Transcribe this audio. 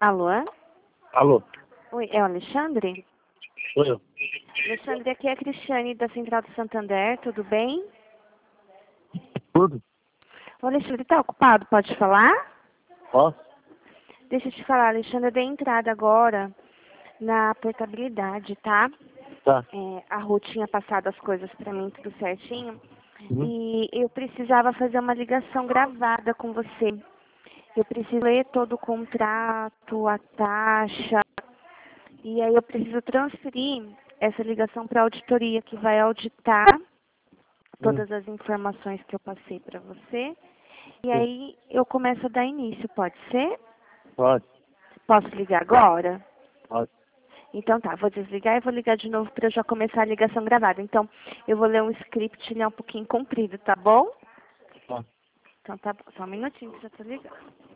Alô? Alô, Oi, é o Alexandre? sou eu. Alexandre, aqui é a Cristiane da Central do Santander, tudo bem? Tudo? O Alexandre, tá ocupado? Pode falar? Posso? Deixa eu te falar, Alexandre, eu dei entrada agora na portabilidade, tá? Tá. A Rô tinha passado as coisas pra mim, tudo certinho. Uhum. E eu precisava fazer uma ligação gravada com você. Eu preciso ler todo o contrato, a taxa. E aí eu preciso transferir essa ligação para a auditoria, que vai auditar Hum. todas as informações que eu passei para você. E Sim. aí eu começo a dar início, pode ser? Pode, Posso ligar agora? pode. Então tá, vou desligar e vou ligar de novo para eu já começar a ligação gravada. Então, eu vou ler um script, ele é um pouquinho comprido, tá bom? Tá. Então tá bom, só um minutinho que eu já tô ligando.